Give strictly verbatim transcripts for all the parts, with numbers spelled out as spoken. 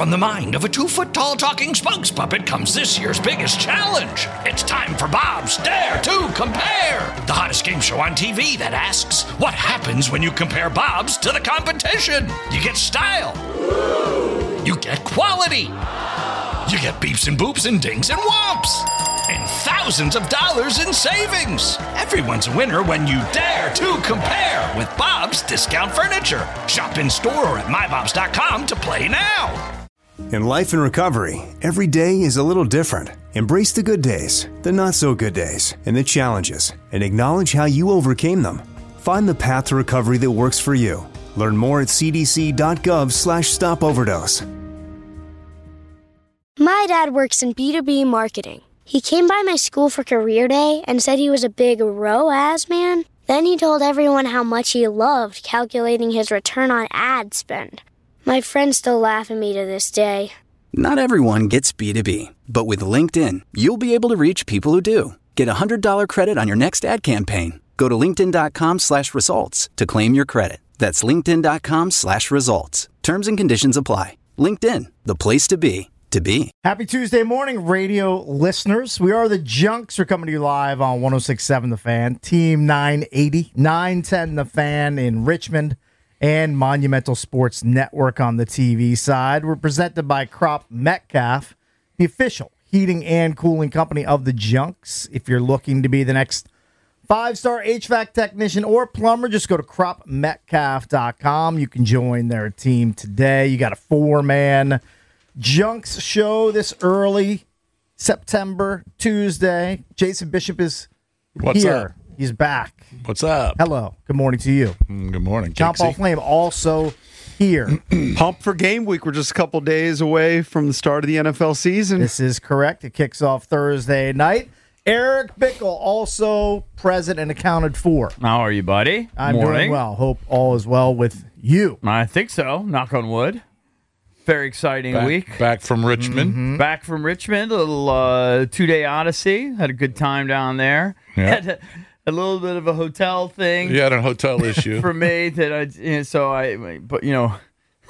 From the mind of a two-foot-tall talking spokes puppet comes this year's biggest challenge. It's time for Bob's Dare to Compare, the hottest game show on T V that asks, what happens when you compare Bob's to the competition? You get style. You get quality. You get beeps and boops and dings and whomps. And thousands of dollars in savings. Everyone's a winner when you dare to compare with Bob's Discount Furniture. Shop in store or at my bobs dot com to play now. In life and recovery, every day is a little different. Embrace the good days, the not so good days, and the challenges, and acknowledge how you overcame them. Find the path to recovery that works for you. Learn more at c d c dot gov slash stop overdose. My dad works in B two B marketing. He came by my school for career day and said he was a big R O A S man. Then he told everyone how much he loved calculating his return on ad spend. My friends still laugh at me to this day. Not everyone gets B two B, but with LinkedIn, you'll be able to reach people who do. Get a one hundred dollars credit on your next ad campaign. Go to linkedin dot com slash results to claim your credit. That's linkedin dot com slash results. Terms and conditions apply. LinkedIn, the place to be, to be. Happy Tuesday morning, radio listeners. We are the Junks. We're coming to you live on one oh six point seven The Fan, Team nine eighty, nine ten The Fan in Richmond, and Monumental Sports Network on the T V side. We're presented by Crop Metcalf, the official heating and cooling company of the Junks. If you're looking to be the next five-star H V A C technician or plumber, just go to crop metcalf dot com. You can join their team today. You got a four-man Junks show this early September, Tuesday. Jason Bishop is What's here. up? He's back. What's up? Hello. Good morning to you. Good morning, John Paul Flame also here. Pumped for game week. We're just a couple days away from the start of the N F L season. This is correct. It kicks off Thursday night. Eric Bickle also present and accounted for. How are you, buddy? I'm Morning. doing well. Hope all is well with you. I think so. Knock on wood. Very exciting back, week. Back from Richmond. Mm-hmm. Back from Richmond. A little uh, two-day odyssey. Had a good time down there. Yeah. Had a, a little bit of a hotel thing. You had a hotel issue. For me. that I, you know, So I, but you know,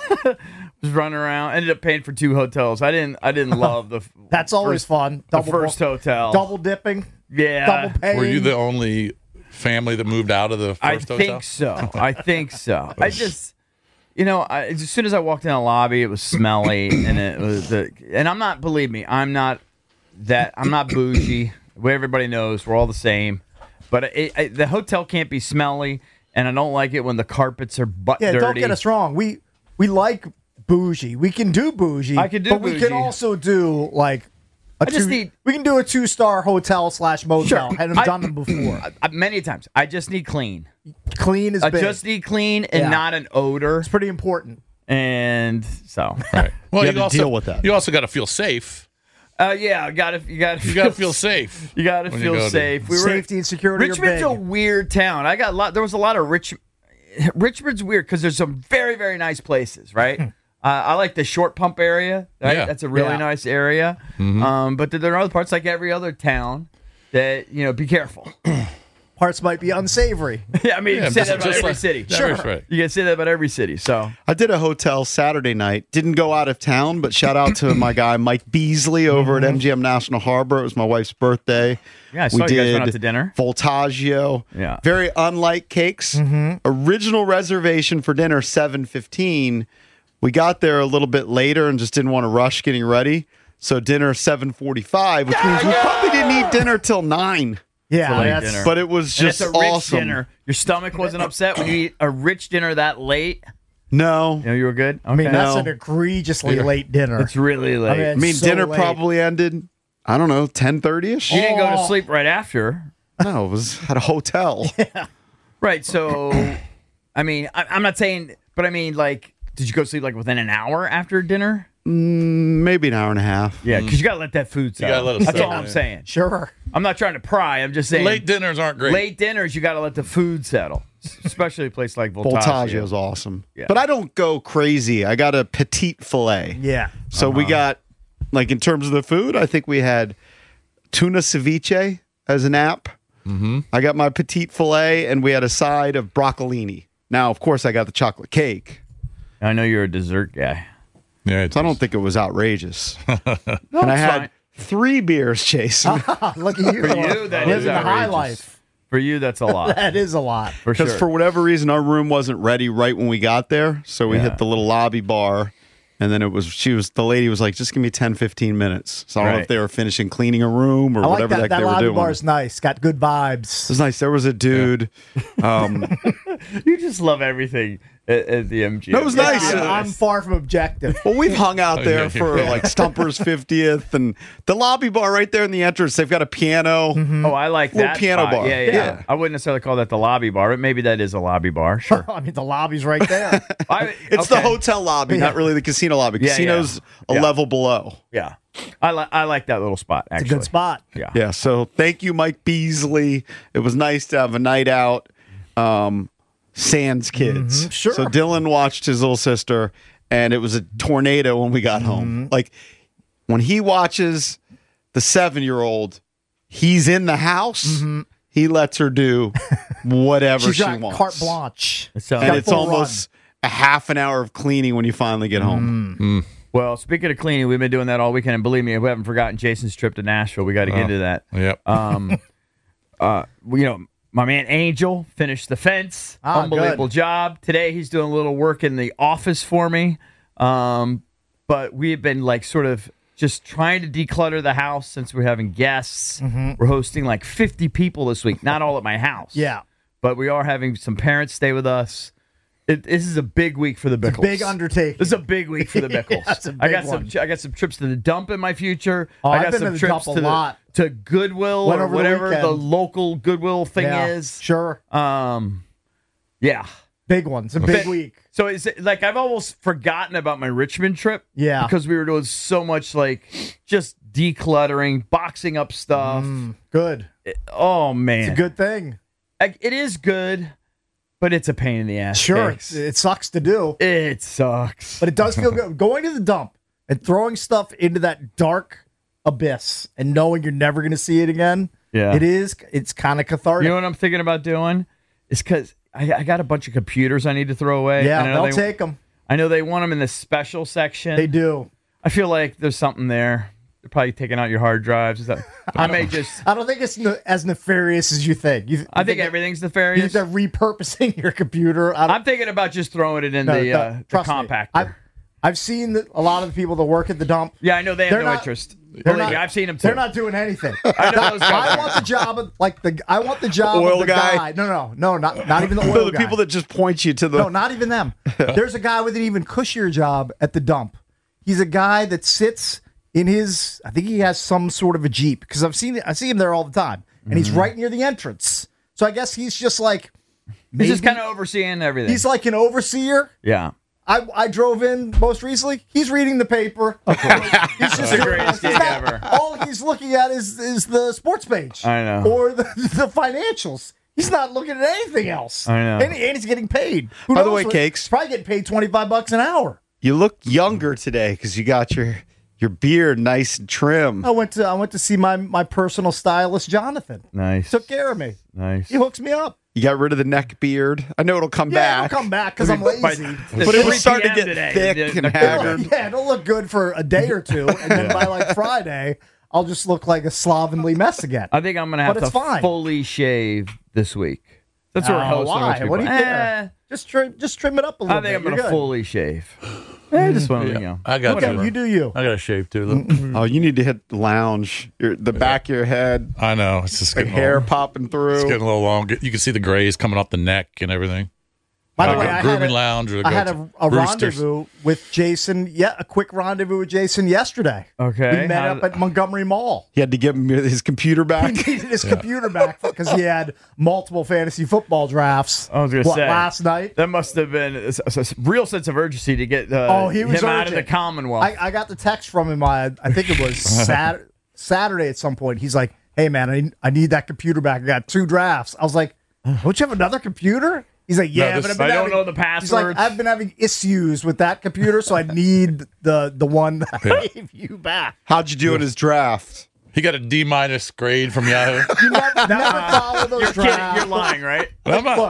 was running around. Ended up paying for two hotels. I didn't. I didn't love the. That's always first, fun. The Double first hotel. Double dipping. Yeah. Double paying. Were you the only family that moved out of the first I hotel? think so. I think so. I just, you know, I, as soon as I walked in the lobby, it was smelly, and it was the. And I'm not. Believe me, I'm not that. I'm not bougie. What everybody knows, we're all the same. But it, it, the hotel can't be smelly, and I don't like it when the carpets are butt Yeah, dirty. don't get us wrong. We we like bougie. We can do bougie. I can do but we bougie. can also do like a I just two, need- we can do a two star hotel slash motel. Sure. And I've I- done them before. I, I- many times. I just need clean. Clean is I big. just need clean and Yeah. not an odor. It's pretty important. And so, Right. Well, You you, have to also, deal with that. You also got to feel safe. uh, yeah, gotta you gotta You got to feel safe. You gotta when you feel go to- safe. We were Safety and security Richmond's are a big. weird town. I got a lot. There was a lot of rich. Richmond's weird because there's some very very nice places, right? uh, I like the Short Pump area. Right? Yeah. That's a really Yeah. nice area. Um, but there are other parts, like every other town, that you know. Be careful. Parts might be unsavory. yeah, I mean, Yeah, you say just- that about just every like- city. That is right. You can say that about every city. So I did a hotel Saturday night. Didn't go out of town, but shout out to my guy Mike Beasley over at M G M National Harbor. It was my wife's birthday. yeah, I saw we you did guys went out to dinner. Voltaggio. Yeah. Very unlike cakes. Original reservation for dinner seven fifteen. We got there a little bit later and just didn't want to rush getting ready. So dinner seven forty-five, which means we probably didn't eat dinner till nine. Yeah, late that's, dinner. But it was And just it's a rich awesome. dinner. Your stomach wasn't upset when you eat a rich dinner that late. No. You know, you were good. Okay. I mean, that's No. an egregiously late dinner. It's really late. I mean, I mean, so dinner late. probably ended, I don't know, ten thirty-ish? You didn't go to Oh. sleep right after. No, it was at a hotel. Right. So, I mean, I, I'm not saying, but I mean, like, did you go to sleep like within an hour after dinner? Maybe an hour and a half. Yeah, because you got to let that food settle. gotta let it That's settle, all I'm yeah. saying. Sure. I'm not trying to pry. I'm just saying. Late dinners aren't great. Late dinners, you got to let the food settle, especially a place like Voltaggio. Voltaggio is awesome. Yeah. But I don't go crazy. I got a petite filet. Yeah. So we got, like, in terms of the food, I think we had tuna ceviche as an app. Mm-hmm. I got my petite filet, and we had a side of broccolini. Now, of course, I got the chocolate cake. I know you're a dessert guy. Yeah, So I don't think it was outrageous. No, and I it's had fine. three beers, Jason. Look at you. For you, that living is the high outrageous. life. For you, that's a lot. That is a lot. For Because sure. for whatever reason, our room wasn't ready right when we got there. So we Yeah. hit the little lobby bar. And then it was, she was, the lady was like, just give me ten, fifteen minutes. So I don't know Right. if they were finishing cleaning a room or I like whatever that. the That heck they were lobby doing. bar is nice. Got good vibes. It was nice. There was a dude. Um, you just love everything at, at the M G M. That was nice. I'm, I'm far from objective. well, we've hung out there yeah, for yeah. like Stumper's fiftieth and the lobby bar right there in the entrance. They've got a piano. Mm-hmm. Oh, I like Little that piano spot. bar. Yeah, yeah, Yeah. I wouldn't necessarily call that the lobby bar, but maybe that is a lobby bar. Sure. I mean, the lobby's right there. I, It's the okay. hotel lobby, not really the casino lobby. Yeah, Casino's yeah. a Yeah. level below. Yeah, I like I like that little spot. It's Actually, a good spot. Yeah. Yeah. So thank you, Mike Beasley. It was nice to have a night out. Um, Sans kids. sure. So Dylan watched his little sister, and it was a tornado when we got home. Like when he watches the seven-year-old, he's in the house. He lets her do whatever She's she got wants. carte blanche. So- And Got it's full almost a half an hour of cleaning when you finally get home. Well, speaking of cleaning, we've been doing that all weekend, and believe me, we haven't forgotten Jason's trip to Nashville. We got to get Oh. into that. Yep. Um, uh, you know, my man Angel finished the fence. Ah, Unbelievable good. job. Today he's doing a little work in the office for me. Um, but we've been like sort of just trying to declutter the house since we're having guests. Mm-hmm. We're hosting like fifty people this week, not all at my house. Yeah. But we are having some parents stay with us. It, this is a big week for the Bickles. Big undertaking. This is a big week for the Bickles. That's a I big got one. some. I got some trips to the dump in my future. Oh, I I've got been some to the trips dump a to lot. the to Goodwill Went or over the whatever the, weekend. local Goodwill thing Yeah, is. Sure. Um, yeah. Big ones. A big But- week. So is it like I've almost forgotten about my Richmond trip? Yeah. because we were doing so much like just decluttering, boxing up stuff. Good. Oh man, It's a good thing. Like, it is good, but it's a pain in the ass. Sure. Cakes. It's, it sucks to do, It sucks. but it does feel good. Going to the dump and throwing stuff into that dark abyss and knowing you're never going to see it again. Yeah. It is. It's kind of cathartic. You know what I'm thinking about doing? Is because I, I got a bunch of computers I need to throw away. yeah, and I know they'll they, take them. I know they want them in the special section. They do. I feel like there's something there. They're probably taking out your hard drives. Is that, I may just. I don't think it's ne- as nefarious as you think. You, you I think that- everything's You nefarious. think they're repurposing your computer? I don't, I'm thinking about just throwing it in no, the, no, uh, the trust me. compactor. I've, I've seen the, a lot of the people that work at the dump. yeah, I know they have They're no not- interest. They're Believe not, me, I've seen them too. They're not doing anything. I know those guys. I want the job of like the. I want the job Oil of the guy? guy. No, no, no, not not even the oil the guy. people that just point you to the. No, not even them. There's a guy with an even cushier job at the dump. He's a guy that sits in his. I think he has some sort of a Jeep because I've seen it. I see him there all the time, and he's right near the entrance. So I guess he's just like. He's just maybe- kind of overseeing everything. He's like an overseer. yeah. I, I drove in most recently. He's reading the paper. He's just the greatest he's gig not- ever. All he's looking at is is the sports page. I know. Or the, the financials. He's not looking at anything else. I know. And, he- and he's getting paid. Who By the knows way, what- Cakes. he's probably getting paid twenty-five bucks an hour. You look younger today because you got your your beard nice and trim. I went to I went to see my my personal stylist, Jonathan. Nice. Took care of me. Nice. He hooks me up. You got rid of the neck beard. I know it'll come Yeah, back. it'll come back because I'm lazy. But it was three starting to p.m. get today. thick Yeah, and okay. haggard. Yeah, it'll look good for a day or two, and then by like Friday, I'll just look like a slovenly mess again. I think I'm gonna have But to it's fine. fully shave this week. That's what Oh, we're hosting. why? with What do you people. care? Eh, Just trim, just trim it up a little I think bit. I'm You're gonna good. fully shave. I just want to, you know. I got Okay, to. you do you. I got to shave too. Look. Oh, you need to hit the lounge. Your, the back of your head, I know. It's just like getting a hair little, popping through. it's getting a little long. You can see the grays coming off the neck and everything. By the Like way, a I had grooming a, lounge or I go had to a, a Roosters. rendezvous with Jason. Yeah, a quick rendezvous with Jason yesterday. Okay, we met how- up at Montgomery Mall. He had to give him his computer He back. needed his computer back because he had multiple fantasy football drafts. I was gonna what, say last night. that must have been a, a- a real sense of urgency to get uh, Oh, he was him out of the urgent. Commonwealth. I, I got the text from him. I, I think it was Sat- Saturday at some point. He's like, "Hey man, I need, I need that computer back. I got two drafts." I was like, "Don't you have another computer?" He's like, "Yeah, this- but I've been I don't having, know the He's like, passwords. "I've been having issues with that computer, so I need the the one that I gave you back." How'd you do in his draft? He got a D minus grade from Yahoo. You never, never follow those You're kidding. drafts. You're lying, right? I'm not- Look,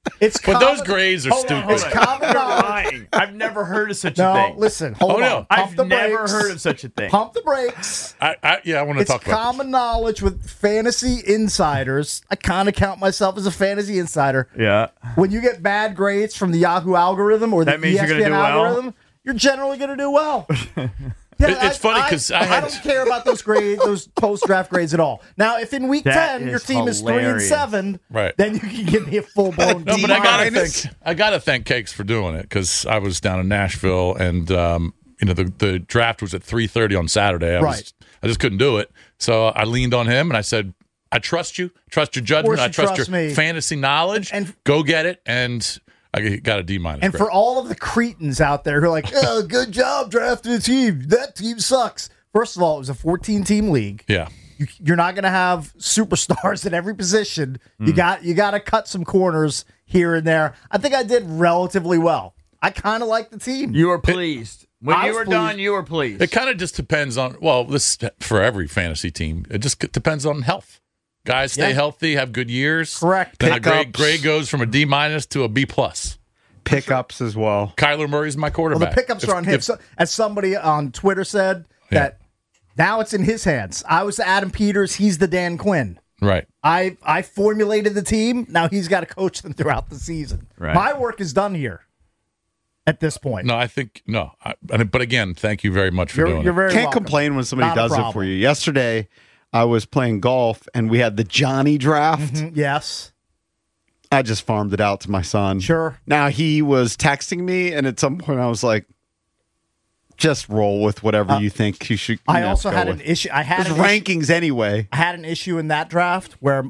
It's But common, those grades are hold on, stupid. it's common You're knowledge. lying. I've never heard of such a No, thing. listen, hold Oh, on. no. Pump I've the never brakes. heard of such a thing. Pump the brakes. I, I, yeah, I want to It's talk about common knowledge with fantasy insiders. I kind of count myself as a fantasy insider. Yeah. When you get bad grades from the Yahoo algorithm or the That means E you're S P gonna N do well? algorithm, you're generally going to do well. Yeah, It- it's funny 'cause I had- don't care about those grades, those post draft grades at all. Now, if in week That ten your is team is three and hilarious. seven, Right. then you can give me a full blown. No, but I gotta D-minus. thank I gotta thank Cakes for doing it because I was down in Nashville and um, you know the, the draft was at three thirty on Saturday. I Right. was I just couldn't do it, so I leaned on him and I said, "I trust you, trust your judgment, you I trust, trust your me." fantasy knowledge. And- and- go get it." And I got a D minus. And for all of the cretins out there who are like, oh, good job drafting a team. That team sucks. First of all, it was a fourteen team league. yeah, You, you're not going to have superstars at every position. Hmm. You got you got to cut some corners here and there. I think I did relatively well. I kind of like the team. You were pleased. When I you was were pleased. done, you were pleased. it kind of just depends on well, this for every fantasy team. It just depends on health. Guys stay Yeah. healthy, have good years. Correct. Then a grade, Pickups. grade goes from a D minus to a B plus. Pickups as well. Kyler Murray's my Well, quarterback. the pickups If- are on him. if- So, as somebody on Twitter said, Yeah. that now it's in his hands. I was Adam Peters. He's the Dan Quinn. right. I I formulated the team. Now he's got to coach them throughout the season. Right. My work is done here at this point. No, I think no. I, but again, thank you very much for you're, doing you're it. very Can't welcome. complain when somebody Not a does it problem. for you. Yesterday, I was playing golf and we had the Johnny draft. Mm, Yes. I just farmed it out to my son. Sure. Now he was texting me, and at some point I was like, "Just roll with whatever you think you should." you I know, also go had with. an issue. I had There's an issue, rankings anyway. I had an issue in that draft where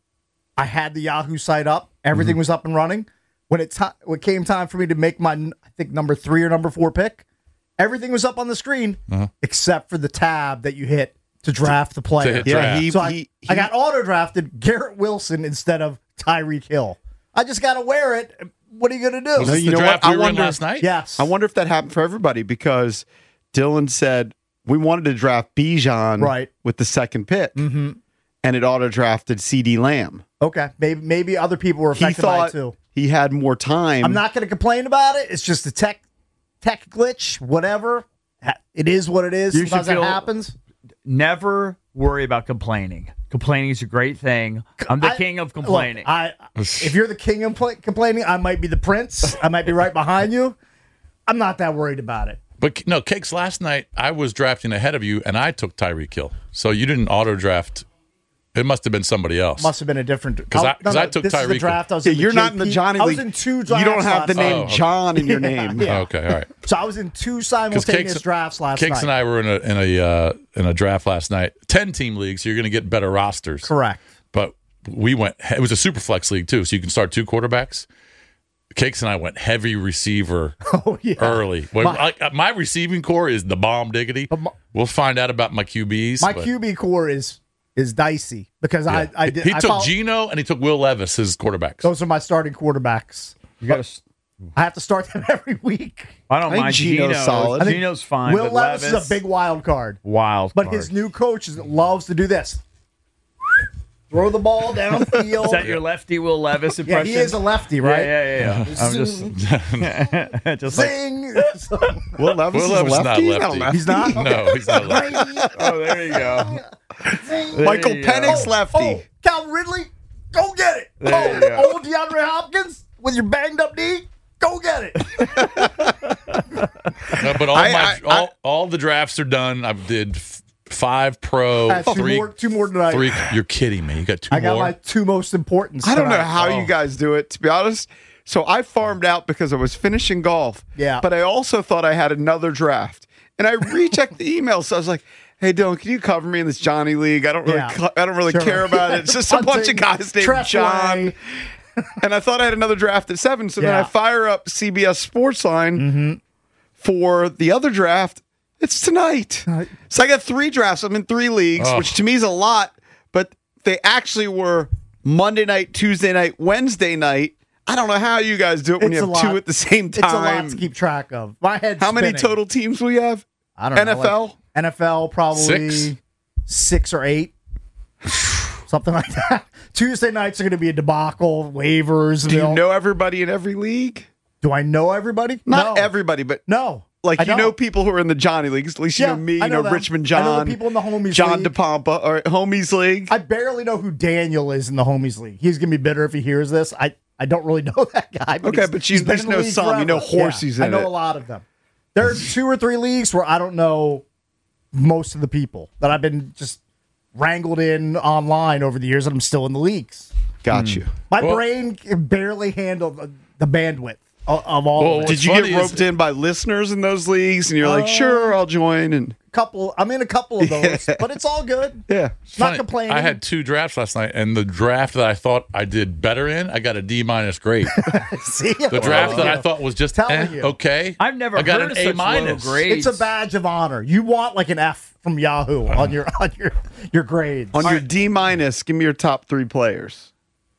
I had the Yahoo site up. Everything was up and running. When it ti when it came time for me to make my I think number three or number four pick, everything was up on the screen except for the tab that you hit to draft the player. hit Yeah, draft. he, So I, he, I got auto drafted Garrett Wilson instead of Tyreek Hill. I just got to wear it. What are you going to do? Was No, this you the know draft what? I we were in wonder- last night? Yes. I wonder if that happened for everybody because Dylan said we wanted to draft Bijan Right. with the second pick, mm-hmm. and it auto drafted C D Lamb. Okay. Maybe maybe other people were He affected by it thought too. he had more time. I'm not going to complain about it. It's just a tech tech glitch, whatever. Ha- It is what it is. You should Sometimes that feel- happens. Never worry about complaining. Complaining is a great thing. I'm the I- king of look, complaining. I, if you're the king of pla- complaining, I might be the prince. I might be right behind you. I'm not that worried about it. But no, Cakes, last night I was drafting ahead of you and I took Tyreek Hill. So you didn't auto draft. It must have been somebody else. Must have been a different. 'Cause I- Oh, 'cause I took this is the Tyreek. draft. I was Yeah, in the you're not in the J P Johnny I League. was in two You drafts don't have the last name night. Oh, okay. John in your Yeah, name. yeah. Oh, okay, all right. So I was in two 'Cause simultaneous Cakes- drafts last Cakes night. and I were in a in a uh, in a draft last night. Ten team league, so you're going to get better rosters. Correct. But we went. It was a super flex league too, so you can start two quarterbacks. Cakes and I went heavy receiver Oh yeah. early. Well, My- I- my receiving core is the bomb diggity. my- We'll find out about my Q Bs. My but- Q B core is is dicey because yeah. I I did. He I took follow- Geno and he took Will Levis as quarterbacks. Those are my starting quarterbacks. you got to. I have to start them every week. I don't I think mind Geno's Geno. solid. I think Geno's fine. Will but Levis, Levis is a big wild card, wild. but card. his new coach is, loves to do this: throw the ball downfield. Is that your lefty Will Levis yeah, impression? he is a lefty, right? Yeah, yeah, yeah. yeah. I'm just, just like, Zing. Will Levis Will is a Levis is not lefty? lefty. Not a He's not. No, he's not lefty. oh, there you go. There Michael you go. Penix lefty. Oh, Calvin Ridley, go get it. There you oh, go. old DeAndre Hopkins with your banged up knee, go get it. No, but all I- my I- all, all the drafts are done. I did f- five pro, I have two three, more, two more tonight. three. You're kidding me? You got two I got more? my two most important. I don't know tonight. how Oh. you guys do it, to be honest. So I farmed out because I was finishing golf. Yeah. But I also thought I had another draft. And I rechecked the email. So I was like, hey, Dylan, can you cover me in this Johnny League? I don't really, Yeah. co- I don't really Sure. care about it. It's just a bunch of Bunting, guys named Tressway. John. And I thought I had another draft at seven. So then Yeah. I fire up C B S Sportsline for the other draft. It's tonight. So I got three drafts. I'm in three leagues, Oh. which to me is a lot, but they actually were Monday night, Tuesday night, Wednesday night. I don't know how you guys do it when It's you a have two lot. at the same It's a lot time. to keep track of. My head's How many spinning. total teams will you have? I don't N know. F L? like N F L probably Six? six or eight. something like that. Tuesday nights are going to be a debacle, waivers. Do you they'll- know everybody in every league? Do I know everybody? Not no. everybody, but No. like I you know don't. people who are in the Johnny leagues. At least you Yeah, know me. I You know know, them. Richmond I John. know the people in the Homies John League. DePompa or Homies League. I barely know who Daniel is in the Homies League. He's going to be bitter if he hears this. I, I don't really know that guy. Okay, he's- but you he's been at least in the know league some. You know forever. Horsey's Yeah, in I know it. a lot of them. There's two or three leagues where I don't know most of the people that I've been just wrangled in online over the years, and I'm still in the leagues. Got you. My Well- brain can barely handle the, the bandwidth of, of all Well, of it. What's Did you funny get roped is- in by listeners in those leagues, and you're like, Uh, sure, I'll join, and couple. I'm in a couple of those, but it's all good. yeah. Not Funny, complaining. I had two drafts last night, and the draft that I thought I did better in, I got a D minus grade. See, The draft that I thought was just Telling eh, you. okay. I've never I got heard an of A such low minus. grades. it's a badge of honor. You want like an F from Yahoo on your on your your grades. On your D minus, give me your top three players.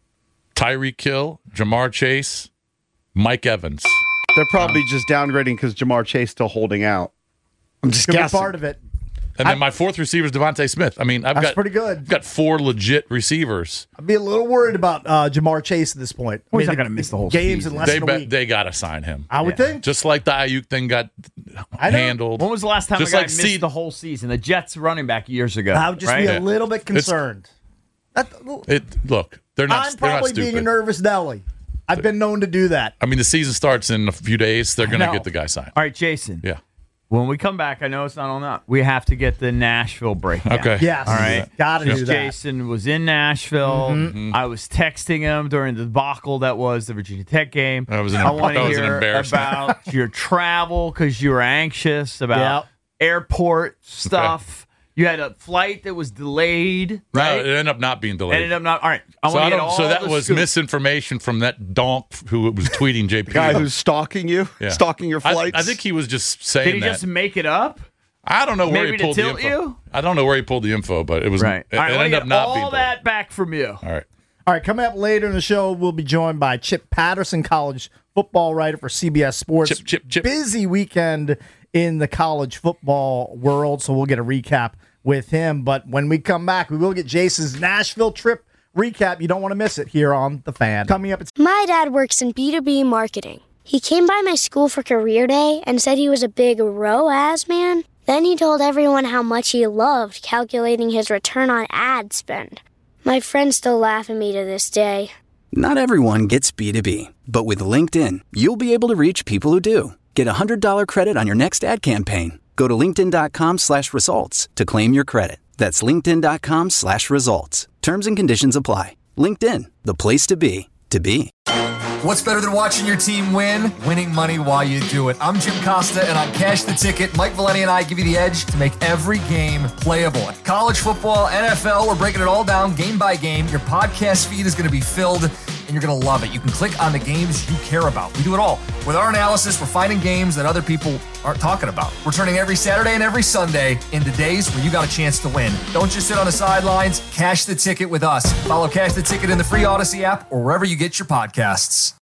Tyreek Hill, Jamar Chase, Mike Evans. They're probably just downgrading because Jamar Chase still holding out. I'm just Could be guessing. part of it. And then my fourth receiver is Devontae Smith. I mean, I've That's got pretty good. I've got four legit receivers. I'd be a little worried about uh, Jamar Chase at this point. Well, he's I not mean, gonna miss the whole games season. in less They than a bet week. they got to sign him. I would think. Just like the Ayuk thing got I know. handled. When was the last time Just a guy like missed C- the whole season? The Jets running back years ago. I would just right? be a Yeah. little bit It's- concerned. That, It look, they're not. I'm they're not probably stupid. being a nervous Nelly. I've been known to do that. I mean, the season starts in a few days. They're going to know. get the guy signed. All right, Jason. Yeah. When we come back, I know it's not on that. We have to get the Nashville breakdown. Okay. Yes. All right. Got to do that. Jason was in Nashville. Mm-hmm. I was texting him during the debacle that was the Virginia Tech game. That was an- I want that to was an hear embarrassment. about your travel because you were anxious about Yep. airport stuff. You had a flight that was delayed, No, right? it ended up not being delayed. Ended up not. All right. I so, want I to get don't, all so that the was scoop. misinformation from that donk who was tweeting J P. Guy who's stalking you, Yeah. stalking your I- flights. I, think he was just saying Did he that. just make it up? I don't know where maybe he to pulled the tilt info. you? I don't know where he pulled the info, but it was Right. It, all right. it I want to ended get up not all being that back from you. All right. All right, coming up later in the show, we'll be joined by Chip Patterson, college football writer for C B S Sports. Chip, Chip, Chip. Busy weekend in the college football world, so we'll get a recap with him. But when we come back, we will get Jason's Nashville trip recap. You don't want to miss it here on The Fan. Coming up, it's My dad works in B two B marketing. He came by my school for career day and said he was a big R O A S man. Then he told everyone how much he loved calculating his return on ad spend. My friends still laugh at me to this day. Not everyone gets B two B, but with LinkedIn, you'll be able to reach people who do. Get a one hundred dollars credit on your next ad campaign. Go to linkedin.com slash results to claim your credit. That's linkedin.com slash results. Terms and conditions apply. LinkedIn, the place to be, to be. What's better than watching your team win? Winning money while you do it. I'm Jim Costa, and on Cash the Ticket, Mike Valeni and I give you the edge to make every game playable. College football, N F L, we're breaking it all down game by game. Your podcast feed is going to be filled, and you're going to love it. You can click on the games you care about. We do it all. With our analysis, we're finding games that other people aren't talking about. We're turning every Saturday and every Sunday into days where you got a chance to win. Don't just sit on the sidelines. Cash the Ticket with us. Follow Cash the Ticket in the free Odyssey app or wherever you get your podcasts.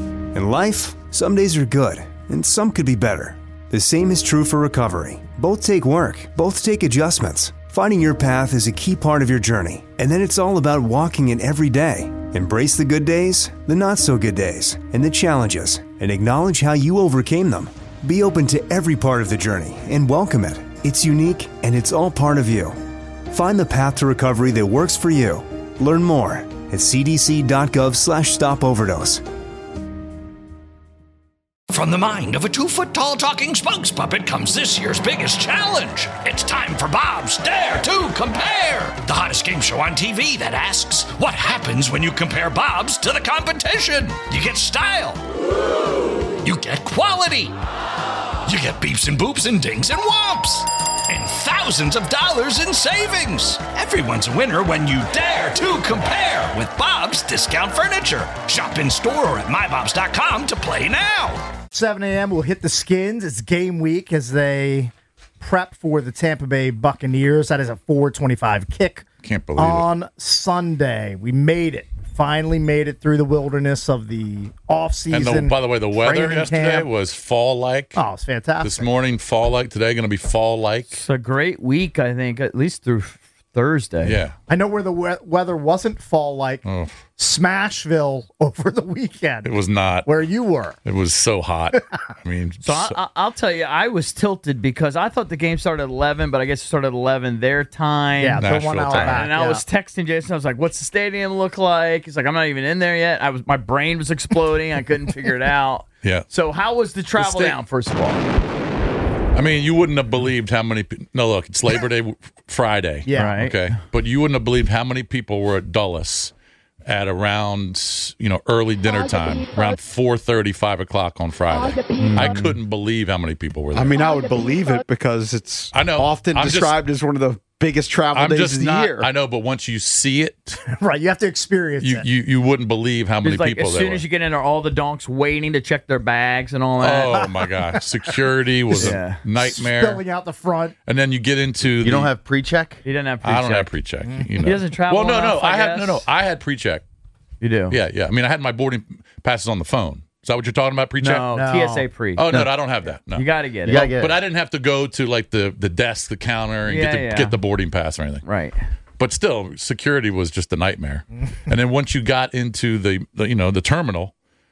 In life, some days are good, and some could be better. The same is true for recovery. Both take work, both take adjustments. Finding your path is a key part of your journey, and then it's all about walking it every day. Embrace the good days, the not so good days, and the challenges, and acknowledge how you overcame them. Be open to every part of the journey and welcome it. It's unique, and it's all part of you. Find the path to recovery that works for you. Learn more at cdc.gov slash stop overdose. From the mind of a two-foot-tall talking spokes puppet comes this year's biggest challenge. It's time for Bob's Dare to Compare, the hottest game show on T V that asks, what happens when you compare Bob's to the competition? You get style. You get quality. You get beeps and boops and dings and whomps. And thousands of dollars in savings. Everyone's a winner when you dare to compare with Bob's Discount Furniture. Shop in store or at my bobs dot com to play now. seven a.m. We'll hit the Skins. It's game week as they prep for the Tampa Bay Buccaneers. That is a four twenty-five kick. Can't believe on it. Sunday. We made it. Finally made it through the wilderness of the offseason. And the, by the way, the weather training yesterday camp. was fall-like. Oh, it's fantastic. This morning, fall-like. Today, going to be fall-like. It's a great week, I think, at least through Thursday. Yeah. I know where the we- weather wasn't fall-like. Oh. Smashville over the weekend. It was not. Where you were. It was so hot. I mean, So I, I, I'll tell you, I was tilted because I thought the game started at eleven, but I guess it started at eleven their time. Yeah, the Nashville one hour time. back. And I yeah. was texting Jason. I was like, "What's the stadium look like?" He's like, "I'm not even in there yet." I was, my brain was exploding. I couldn't figure it out. Yeah. So how was the travel sta- down? First of all, I mean, you wouldn't have believed how many. Pe- no, look, it's Labor Day w- Friday. Yeah. Right. Okay, but you wouldn't have believed how many people were at Dulles at around, you know, early dinner time, around four thirty, five o'clock on Friday. I couldn't believe how many people were there. I mean, I would believe it because it's I know. often I'm just- described as one of the biggest travel I'm days just of the not. year. I know, but once you see it, Right, you have to experience you it. you, you wouldn't believe how many it's like people as there soon were. as you get in there, all the donks waiting to check their bags and all that. Oh my God! Security was Yeah. a nightmare. Spilling out the front. And then you get into you the, don't have pre-check? He doesn't have. I don't pre-check. have pre-check. You know. He doesn't travel Well, no, enough, no, I I had no, guess. no. I had pre-check. You do. Yeah, yeah. I mean, I had my boarding passes on the phone. Is that what you're talking about? Pre-check? No, No. T S A pre. Oh no, no, I don't have that. No. You got to get it. You gotta get But it. I didn't have to go to like the the desk, the counter, and Yeah, get the yeah. get the boarding pass or anything. Right. But still, security was just a nightmare. And then once you got into the, the you know the terminal,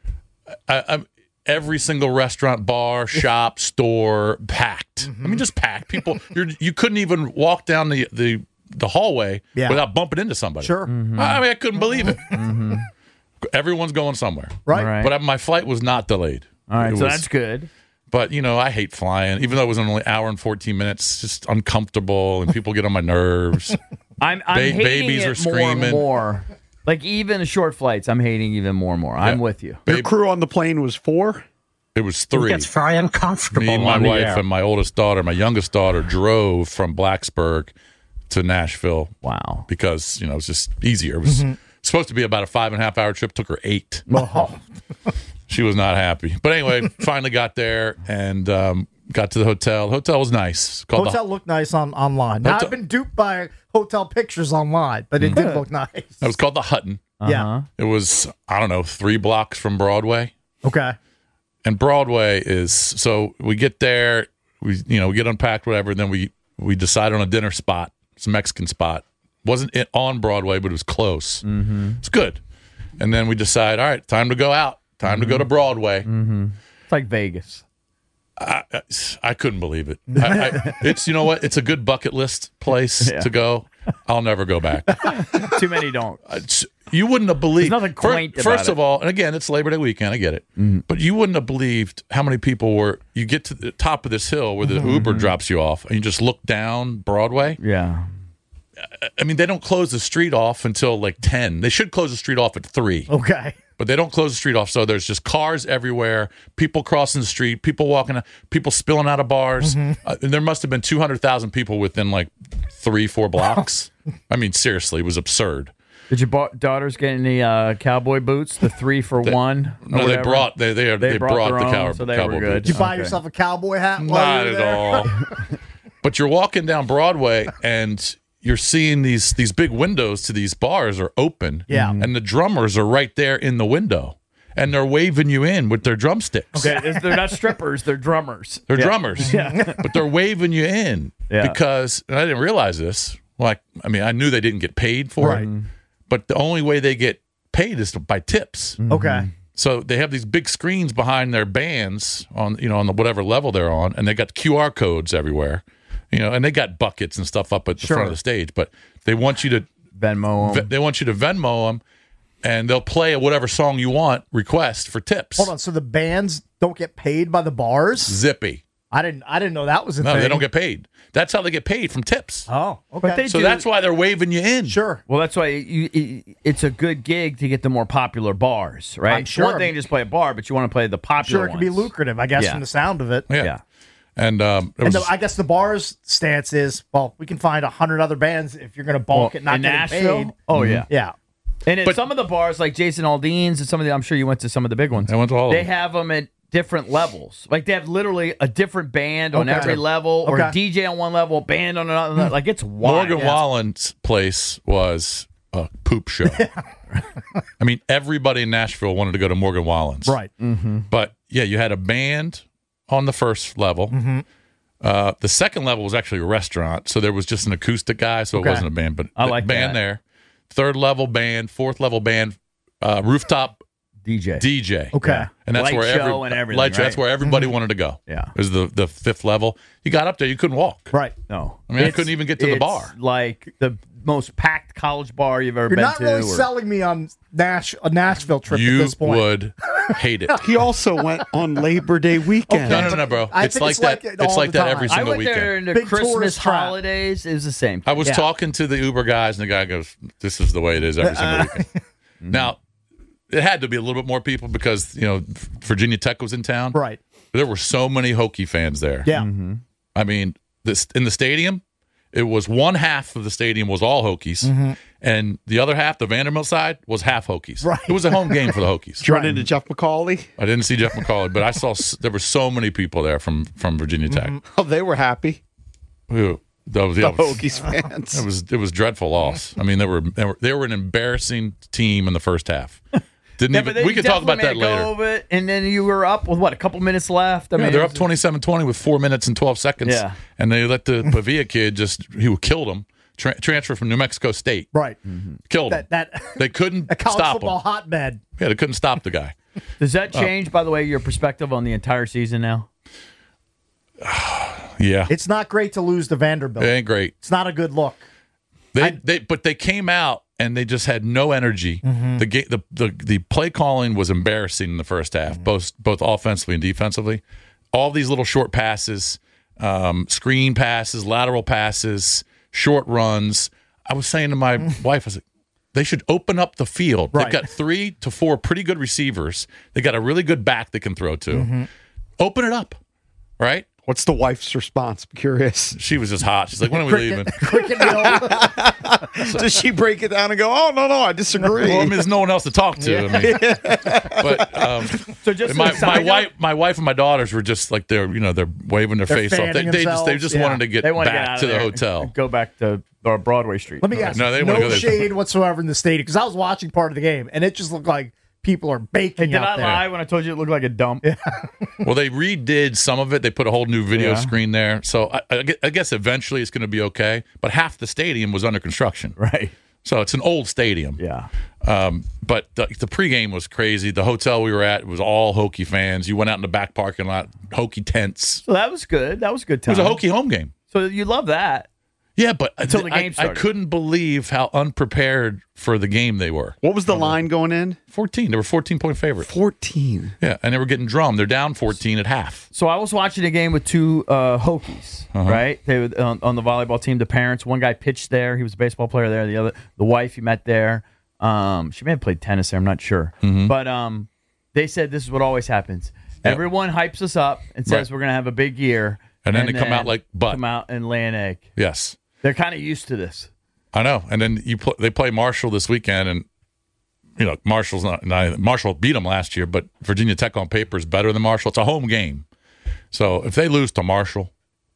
I, I, every single restaurant, bar, shop, store packed. I mean, just packed. People, you're, you couldn't even walk down the the, the hallway Yeah. without bumping into somebody. Sure. I mean, I couldn't believe it. Everyone's going somewhere. Right. Right. But I, my flight was not delayed. All right. It So was- that's good. But you know, I hate flying, even though it was only an hour and fourteen minutes. It's just uncomfortable, and people get on my nerves. I'm, I'm Ba- hating babies it are screaming. more and more. Like even short flights, I'm hating even more and more. I'm Yeah. with you. Your Babe, crew on the plane was four? it was three. It's very uncomfortable. Me, my on the wife, air. and my oldest daughter, my youngest daughter, drove from Blacksburg to Nashville Wow. because you know it's just easier. It was supposed to be about a five and a half hour trip. Took her eight. Oh. She was not happy. But anyway, finally got there and um, got to the hotel. The hotel was nice. Called the- Hotel looked nice on online. Now, Hotel- I've been duped by hotel pictures online, but it did look nice. it was called the Hutton. Yeah. It was I don't know three blocks from Broadway. Okay. And Broadway is so we get there, we you know we get unpacked, whatever. Then we we decide on a dinner spot. It's a Mexican spot. Wasn't it on Broadway, but it was close. Mm-hmm. It's good. And then we decide, all right, time to go out. Time to go to Broadway. It's like Vegas. I, I, I couldn't believe it. I, I, it's you know what? It's a good bucket list place Yeah. to go. I'll never go back. Too many don't. It's- you wouldn't have believed. There's nothing Fir- quaint about First it. of all, and again, it's Labor Day weekend. I get it, but you wouldn't have believed how many people were. You get to the top of this hill where the Uber drops you off, and you just look down Broadway. Yeah. I mean, they don't close the street off until like ten. They should close the street off at three, Okay. but they don't close the street off. So there's just cars everywhere, people crossing the street, people walking, people spilling out of bars. Uh, and there must have been two hundred thousand people within like three, four blocks. I mean, seriously, it was absurd. Did your ba- daughters get any uh, cowboy boots? The three for one? or No, they whatever? brought they they, they, brought, their the own, cow, so they cowboy were good. boots. Did you buy Okay. yourself a cowboy hat while Not you were at there? all. But you're walking down Broadway and you're seeing these these big windows to these bars are open. Yeah. And the drummers are right there in the window. And they're waving you in with their drumsticks. Okay, is- they're not strippers, they're drummers. They're Yeah. drummers. But they're waving you in Yeah. because and I didn't realize this. Like I mean, I knew they didn't get paid for Right. it. But the only way they get paid is by tips. Okay. So they have these big screens behind their bands on you know on the whatever level they're on, and they got Q R codes everywhere, you know, and they got buckets and stuff up at the Sure. front of the stage. But they want you to Venmo 'em. ve- they want you to Venmo them, and they'll play whatever song you want request for tips. Hold on. So the bands don't get paid by the bars? Zippy. I didn't. I didn't know that was a No, thing. they don't get paid. That's how they get paid from tips. Oh, okay. But they So do- that's why they're waving you in. Sure. Well, that's why you, it, it's a good gig to get the more popular bars, right? I'm It's sure. one thing to just play a bar, but you want to play the popular Sure, it can be ones. lucrative, I guess, Yeah. from the sound of it. Yeah. Yeah. And um, it And was, the, I guess the bar's stance is, well, we can find a hundred other bands if you're going to bulk Well, it, not in getting Nashville? paid. Oh, yeah. Yeah. And in But- some of the bars, like Jason Aldean's and some of the, I'm sure you went to some of the big ones. I went to all of They them. have them at different levels. Like they have literally a different band on Okay. every level, or a Okay. D J on one level, a band on another. Like it's wild. Morgan Wallen's place was a poop show. I mean, everybody in Nashville wanted to go to Morgan Wallen's. Right. But yeah, you had a band on the first level, Uh, the second level was actually a restaurant, so there was just an acoustic guy, so Okay. it wasn't a band, but I the like band that. there. Third level band, fourth level band, uh, rooftop D J. D J. Okay. And that's Light where every, show and everything, light show, That's right? where everybody wanted to go. Yeah. It was the, the fifth level. You got up there, you couldn't walk. Right. No. I mean, I It's- couldn't even get to the it's bar. Like the most packed college bar you've ever You're been not to. really or- selling me on Nash a Nashville trip at You this point. would hate it. He also went on Labor Day weekend. No, no, no, bro. I It's think like it's that. like it It's all like the that time. every I single went weekend. there in the Big Christmas tourist trap. holidays. It was the same. I was Yeah. talking to the Uber guys, and the guy goes, "This is the way it is every single weekend." Now, it had to be a little bit more people because you know Virginia Tech was in town. Right. There were so many Hokie fans there. Yeah. I mean, this in the stadium, it was one half of the stadium was all Hokies, and the other half, the Vanderbilt side, was half Hokies. Right. It was a home game for the Hokies. Did you run into Jeff McCauley? I didn't see Jeff McCauley, but I saw s- there were so many people there from from Virginia Tech. Oh, they were happy. Who? That was, The yeah, Hokies fans. It was it was dreadful loss. I mean, they were they were, they were an embarrassing team in the first half. Didn't Yeah, even. but they We could talk about that definitely made a later. go of it, and then you were up with what a couple minutes left. I Yeah, mean, they're it up was- twenty-seven twenty with four minutes and twelve seconds. Yeah. And they let the Pavia kid just, he killed him, tra- transfer from New Mexico State. Right. Killed him. That that They couldn't a college stop football him. hotbed. Yeah, they couldn't stop the guy. Does that change, by the way, your perspective on the entire season now? Yeah. It's not great to lose to Vanderbilt. It ain't great. It's not a good look. They, they, but they came out and they just had no energy. Mm-hmm. The, ga- the the the play calling was embarrassing in the first half, Mm-hmm. both both offensively and defensively. All these little short passes, um, screen passes, lateral passes, short runs. I was saying to my wife, I was like, they should open up the field. Right. They've got three to four pretty good receivers. They got a really good back they can throw to. Mm-hmm. Open it up, right? What's the wife's response? I'm curious. She was just hot. She's like, when are we leaving? Cricket mill. Does she break it down and go, oh, no, no, I disagree? Well, I mean, there's no one else to talk to. I mean, but um, So just my, as a my side note- wife, my wife and my daughters were just like they're you know they're waving their They're face off. They, fanning they just they themselves, just yeah. wanted to get They want to get back out to of the there hotel. and go back to uh, Broadway Street. Let me ask No, you, they no wanna go there. shade whatsoever in the stadium because I was watching part of the game and it just looked like people are baking Hey, did out I there. lie when I told you it looked like a dump? Well, they redid some of it. They put a whole new video Yeah. screen there. So I, I gue- I guess eventually it's going to be okay. But half the stadium was under construction, Right. so it's an old stadium. Yeah. Um, but the, the pregame was crazy. The hotel we were at was all Hokie fans. You went out in the back parking lot, Hokie tents. So that was good. That was a good It time. was a Hokie home game. So you love that. Yeah, but Until the I- game I, started. couldn't believe how unprepared for the game they were. What was the line going in? fourteen. They were fourteen point favorite. fourteen. Yeah, and they were getting drummed. They're down fourteen at half. So I was watching a game with two uh, Hokies, Uh-huh. right? They were on, on the volleyball team. The parents, one guy pitched there. He was a baseball player there. The other, the wife, you met there. Um, she may have played tennis there. I'm not sure. Mm-hmm. But um, they said this is what always happens. Everyone hypes us up and says Right. we're going to have a big year, And then they come out like butt. Come out and lay an egg. Yes, They're kind of used to this. I know. And then you pl- they play Marshall this weekend, and you know Marshall's not, not Marshall beat them last year, but Virginia Tech on paper is better than Marshall. It's a home game, so if they lose to Marshall,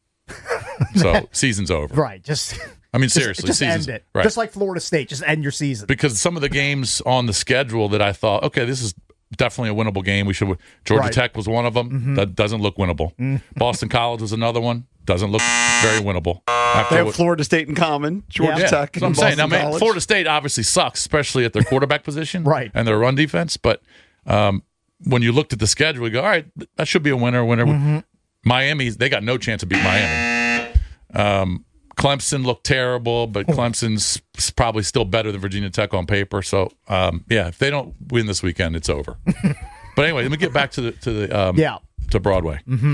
so season's over. Right. Just I mean, just, seriously, just season's end it. right. Just like Florida State. Just end your season. Because some of the games on the schedule that I thought, okay, this is definitely a winnable game. We should. Georgia Right. Tech was one of them. Mm-hmm. That doesn't look winnable. Boston College was another one. Doesn't look very winnable. After They have what- Florida State in common, Georgia Yeah. Tech, That's what I'm and saying. Now, Boston man, College. Florida State obviously sucks, especially at their quarterback position, Right. and their run defense. But um, when you looked at the schedule, you go, all right, that should be a winner. Winner. Mm-hmm. Miami, they got no chance to beat Miami. Um, Clemson looked terrible, but Clemson's s- probably still better than Virginia Tech on paper. So, um, yeah, if they don't win this weekend, it's over. But anyway, let me get back to the to the um, Yeah. to Broadway. Mm-hmm.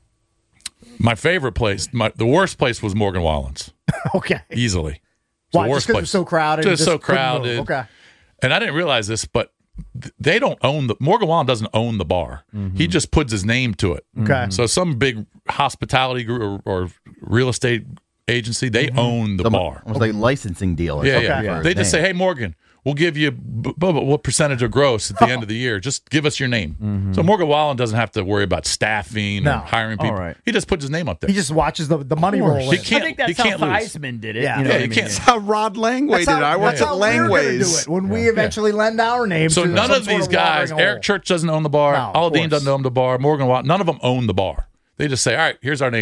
My favorite place, my, the worst place was Morgan Wallen's, Okay. easily. It's Why? the worst Just because it place. was so crowded. Just you so couldn't move. crowded. Okay. And I didn't realize this, but th- they don't own the Morgan Wallen doesn't own the bar. He just puts his name to it. Okay. So some big hospitality group or, or real estate agency, they own the Some- bar. Almost like a licensing deal. Or Yeah, something yeah. for They his just say, name. "Hey, Morgan, we'll give you b- b- what percentage of gross at the end of the year. Just give us your name." So Morgan Wallen doesn't have to worry about staffing No. or hiring people. All right. He just puts his name up there. He just watches the, the money roll He in. can't- I think that's he can't how lose. Theismann did it. Yeah. you know Yeah, what I you mean? can't- That's how Rod Langway That's did it. how, I worked that's at how we're gonna do Langway's. it when we eventually lend our names. So to none some of sort these guys, watering Eric hole. Church doesn't own the bar. No, of Aladdin course. doesn't own the bar. Morgan Wallen, none of them own the bar. They just say, "All right, here's our name.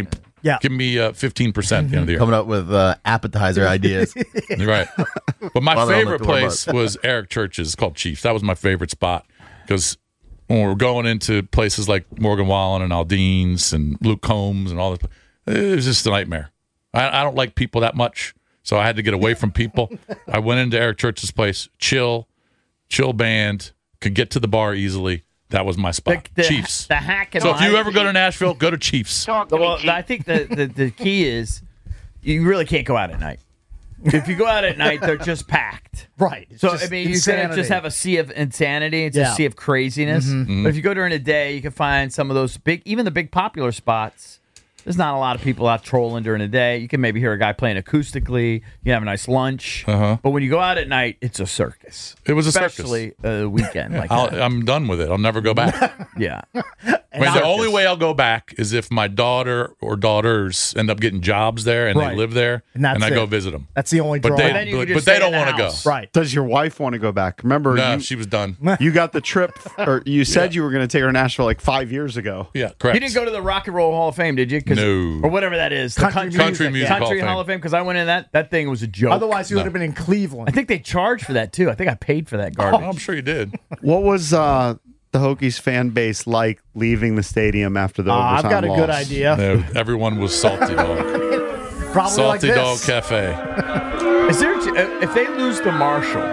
Yeah. Give me uh, fifteen percent at the end of the year. Coming up with uh, appetizer ideas. Right. But my While they're on the favorite tour place bus. was Eric Church's, called Chiefs. That was my favorite spot because when we were going into places like Morgan Wallen and Aldean's and Luke Combs and all that, it was just a nightmare. I, I don't like people that much, so I had to get away from people. I went into Eric Church's place, chill, chill band, could get to the bar easily. That was my spot. The- the- Chiefs. the hack and So if you line- ever go to Nashville, go to Chiefs. Well, I think the, the, the key is you really can't go out at night. If you go out at night, they're just packed. Right. It's So, just I mean, you insanity. can just have a sea of insanity. It's Yeah. a sea of craziness. Mm-hmm. But if you go during the day, you can find some of those big, even the big popular spots. There's not a lot of people out trolling during the day. You can maybe hear a guy playing acoustically. You can have a nice lunch. Uh-huh. But when you go out at night, it's a circus. It was a circus. Especially a weekend like I'll, that. I'm done with it. I'll never go back. Yeah. I mean, the only way I'll go back is if my daughter or daughters end up getting jobs there and Right. they live there, And that's I go it. visit them. That's the only But draw. they, then you but, can just but they stay don't in the want to go. house. Right. Does your wife want to go back? Remember, No, you, she was done. you got the trip, or you said you were going to take her to Nashville like five years ago. Yeah, correct. You didn't go to the Rock and Roll Hall of Fame, did you? 'Cause- No. Or whatever that is. The Country Country Music Hall of Country Fame. Hall of Fame. Because I went in that. That thing was a joke. Otherwise, you No. would have been in Cleveland. I think they charged for that, too. I think I paid for that garbage. Oh, I'm sure you did. What was uh, the Hokies fan base like leaving the stadium after the Uh, overtime I've got a loss? good idea. No, everyone was Salty Dog. Probably like Salty this. Dog Cafe. Is there? If they lose to Marshall,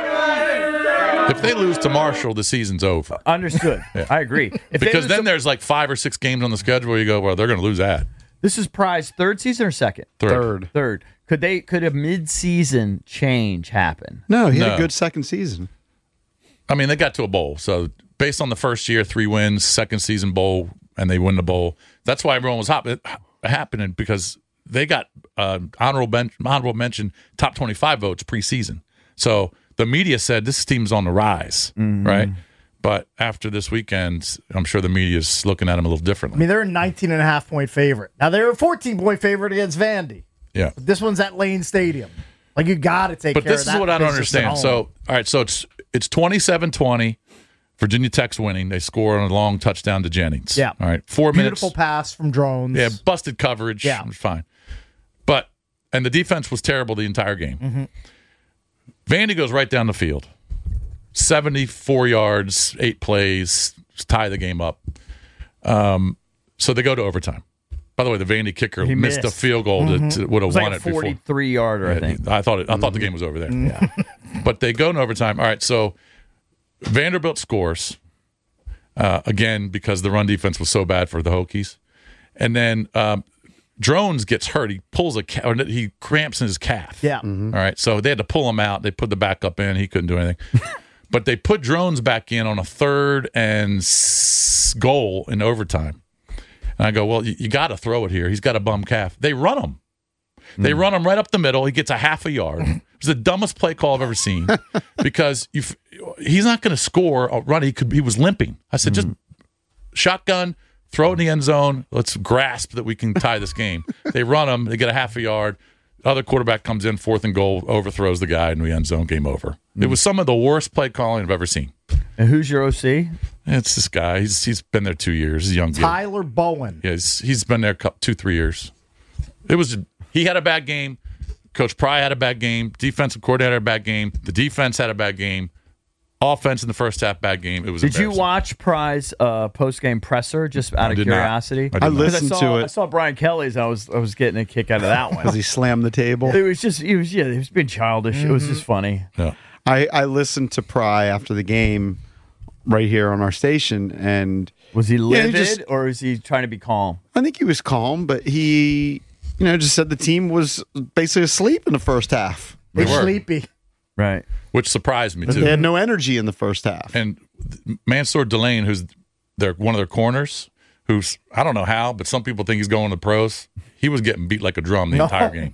If they lose to Marshall, the season's over. understood. I agree. If they Because lose then to- there's like five or six games on the schedule where you go, well, they're going to lose that. this is Prize third season or second? Third. Third. Third. Could they? Could a mid-season change happen? No, he had No. a good second season. I mean, they got to a bowl. So based on the first year, three wins, second season bowl, and they win the bowl. That's why everyone was hop- happening because they got uh, honorable, ben- honorable mention top twenty-five votes preseason. So the media said this team's on the rise, right? But after this weekend, I'm sure the media's looking at them a little I differently. mean, they're a nineteen and a half point favorite. Now, they're a fourteen point favorite against Vandy. Yeah. But this one's at Lane Stadium. Like, you got to take But care this of is that what I don't business at understand. home. So, all right, so it's it's twenty-seven twenty. Virginia Tech's winning. They score on a long touchdown to Jennings. Yeah. All right, four Beautiful minutes. pass from drones. Yeah, busted coverage. Yeah. It was fine. But, and the defense was terrible the entire game. Mm-hmm. Vandy goes right down the field. seventy-four yards, eight plays, tie the game up. Um, so they go to overtime. By the way, the Vandy kicker He missed, a missed. field goal that Mm-hmm. would It have was won like a it before. forty-three yarder, I Yeah, think. I thought it, I thought the game was over there. Yeah. But they go in overtime. All right, so Vanderbilt scores uh, again because the run defense was so bad for the Hokies, and then um, Drones gets hurt. He pulls a ca- or he cramps in his calf. Yeah. All right, so they had to pull him out. They put the backup in. He couldn't do anything. But they put Drones back in on a third and s- goal in overtime. And I go, well, you, you got to throw it here. He's got a bum calf. They run him. They run him right up the middle. He gets a half a yard. It was the dumbest play call I've ever seen because you he's not going to score a run. He could. He was limping. I said, just shotgun, throw it in the end zone. Let's grasp that we can tie this game. They run him. They get a half a yard. Other quarterback comes in, fourth and goal, overthrows the guy in the end zone. Game over. It was some of the worst play calling I've ever seen. And who's your O C? It's this guy. He's he's been there two years. He's a young kid. Tyler Bowen. Yeah, he's, he's been there cou- two, three years. It was he had a bad game. Coach Pry had a bad game. Defensive coordinator had a bad game. The defense had a bad game. Offense in the first half, bad game. It was. Did you embarrassing. watch Prize uh, post game presser just out I of did not. curiosity? I did I not. 'Cause listened saw, to I it saw Brian Kelly's. I was I was getting a kick out of that because one. he slammed the table. It was just he was yeah he was being childish. It was just funny. Yeah. I, I listened to Pry after the game right here on our station, and Was he Yeah, he livid just- or was he trying to be calm? I think he was calm, but he, you know, just said the team was basically asleep in the first half. They're were. sleepy. Right. Which surprised me too. They had no energy in the first half. And Mansour Delane, who's their one of their corners, who's I don't know how, but some people think he's going to the pros. He was getting beat like a drum the entire game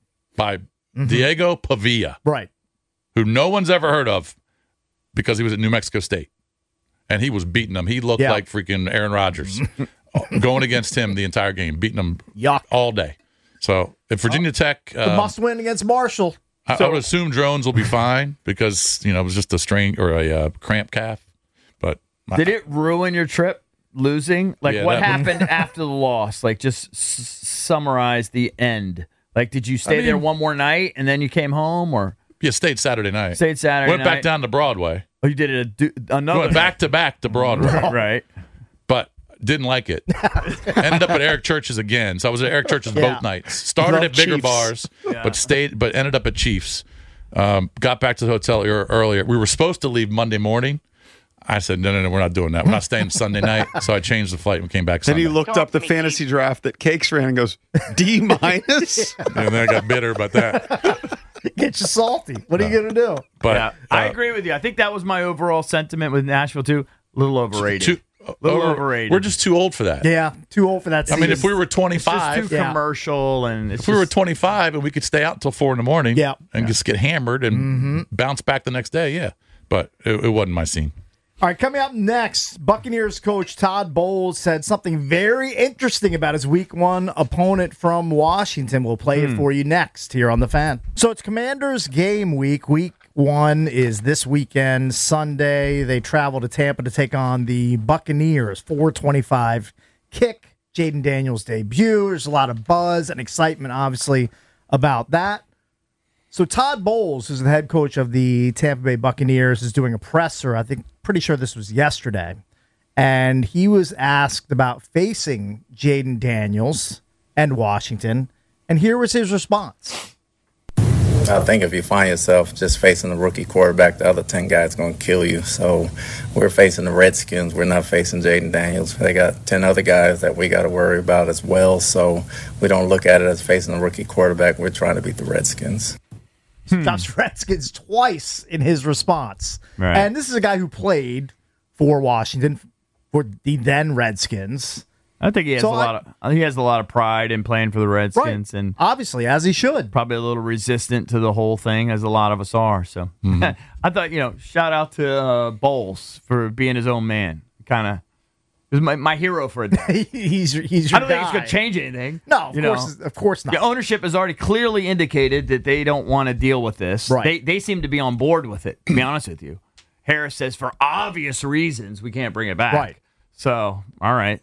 by Diego Pavia, Right. who no one's ever heard of because he was at New Mexico State, and he was beating them. He looked Yeah. like freaking Aaron Rodgers going against him the entire game, beating them Yuck. all day. So if Virginia Tech, The uh, must win against Marshall. I, I would assume Drones will be fine because you know it was just a strain or a uh, cramp calf. But Did it ruin your trip? losing? Like, Yeah, what that- happened after the loss? Like, just s- summarize the end. Like, did you stay I mean- there one more night and then you came home, or You stayed Saturday night. stayed Saturday Went night? back down to Broadway. Oh, you did it a du- another Went back to back to Broadway. night. Right. But didn't like it. Ended up at Eric Church's again. So I was at Eric Church's Yeah. both nights. Started Love at bigger Chiefs. bars, Yeah. but stayed, but ended up at Chiefs. Um, got back to the hotel ear- earlier. We were supposed to leave Monday morning. I said, no, no, no, we're not doing that. We're not staying Sunday night. So I changed the flight and came back Then Sunday. he looked up the fantasy draft that Cakes ran and goes, D minus? and then I got bitter about that. Get you salty. What are you going to do? But Yeah, I uh, agree with you. I think that was my overall sentiment with Nashville too. A little overrated. too, little over- overrated. We're just too old for that. Yeah, too old for that I season. mean, if we were It's just twenty-five, too Yeah. commercial, and it's if we were just- twenty-five and we could stay out until four in the morning Yeah. and just get hammered and bounce back the next day, yeah. But it, it wasn't my scene. All right, coming up next, Buccaneers coach Todd Bowles said something very interesting about his week one opponent from Washington. We'll play it for you next here on The Fan. So it's Commanders game week. Week one is this weekend, Sunday. They travel to Tampa to take on the Buccaneers, four twenty-five kick. Jaden Daniels' debut. There's a lot of buzz and excitement, obviously, about that. So Todd Bowles, who's the head coach of the Tampa Bay Buccaneers, is doing a presser. I think, pretty sure this was yesterday. And he was asked about facing Jaden Daniels and Washington. And here was his response. I think if you find yourself just facing a rookie quarterback, the other ten guys going to kill you. So we're facing the Redskins. We're not facing Jaden Daniels. They got ten other guys that we got to worry about as well. So we don't look at it as facing a rookie quarterback. We're trying to beat the Redskins. Stops Redskins twice in his response. Right. And this is a guy who played for Washington, for the then Redskins. I think he has So a I- lot of. I think he has a lot of pride in playing for the Redskins, and Obviously, as he should. probably a little resistant to the whole thing, as a lot of us are. So I thought, you know, shout out to uh, Bowles for being his own man. Kind of, he was my, my hero for a day. he's he's your I don't think it's guy. going to change anything. No, of you course, know. of course not. The ownership has already clearly indicated that they don't want to deal with this. Right. They they seem to be on board with it, to be honest with you. Harris says for obvious reasons we can't bring it back. Right. So, all right.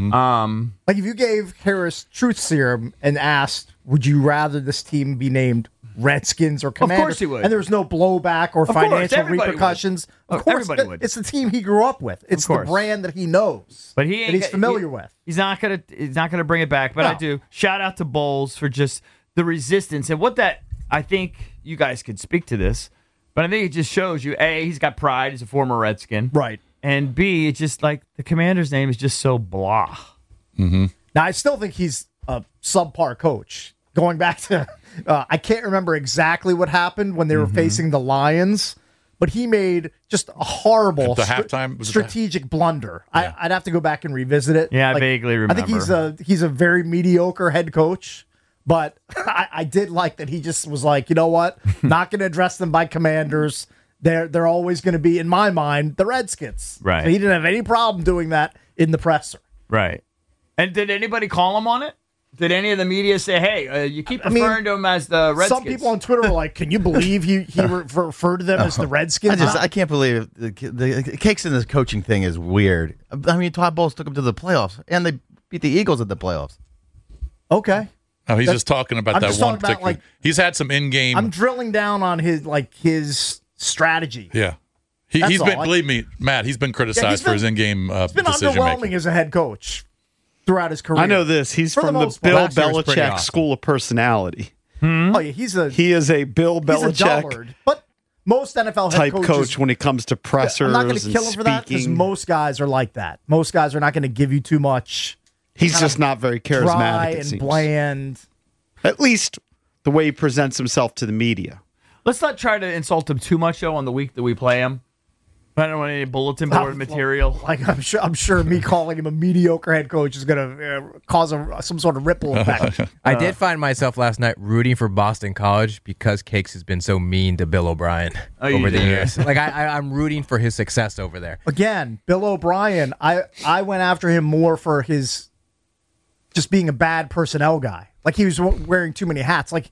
Um, Like if you gave Harris truth serum and asked, would you rather this team be named Redskins or Commanders? course he would. And there was no blowback or Of course, financial everybody would. repercussions. Of Oh, course, everybody it- would. it's the team he grew up with. It's the course. brand that he knows. but he ain't that he's got- familiar he- with. He's not gonna he's not gonna bring it back. But I No. do shout out to Bowles for just the resistance and what that. I think you guys could speak to this, but I think it just shows you a he's got pride. He's a former Redskin, Right. And b it's just like the Commander's name is just so blah. Now, I still think he's a subpar coach. Going back to, uh, I can't remember exactly what happened when they were facing the Lions, but he made just a horrible At the stra- halftime? Was it strategic blunder. I, I'd have to go back and revisit it. Yeah, I vaguely I think he's a he's a very mediocre head coach, but I, I did like that he just was like, you know what, not going to address them by Commanders. They're they're always going to be, in my mind, the Redskins. Right. So he didn't have any problem doing that in the presser. Right. And did anybody call him on it? Did any of the media say, "Hey, uh, you keep I mean, referring to him as the Redskins"? Some people on Twitter were like, "Can you believe he he re- referred to them as the I Redskins?" just I can't believe the, the Cakes in this coaching thing is weird. I mean, Todd Bowles took them to the playoffs, and they beat the Eagles at the playoffs. Okay, No, he's That- just talking about I'm that just one talking about, particular. like- he's had some in-game. I'm drilling down on his like his strategy. yeah, he, That's he's been. all. I- Believe me, Matt. He's been criticized Yeah, he's for been- his in-game uh, It's been decision underwhelming making. as a head coach throughout his career. I know this. He's For the from the, most part. Bill Last year was pretty Belichick awesome. School of Personality. Oh yeah, he's a He is a Bill he's a Belichick dullard. But most N F L head type coaches, coach when it comes to pressers I'm not going to and kill him for that because speaking. most guys are like that. Most guys are not going to give you too much. He's kind just of not very Dry charismatic. It and seems. bland. At least the way he presents himself to the media. Let's not try to insult him too much, though, on the week that we play him. I don't want any bulletin board Oh, material. Like I'm sure, I'm sure me calling him a mediocre head coach is going to uh, cause a, some sort of ripple effect. I did find myself last night rooting for Boston College because Cakes has been so mean to Bill O'Brien Oh, you over the did. years. Like I, I, I'm rooting for his success over there. Again, Bill O'Brien, I, I went after him more for his just being a bad personnel guy. Like he was w- wearing too many hats. Like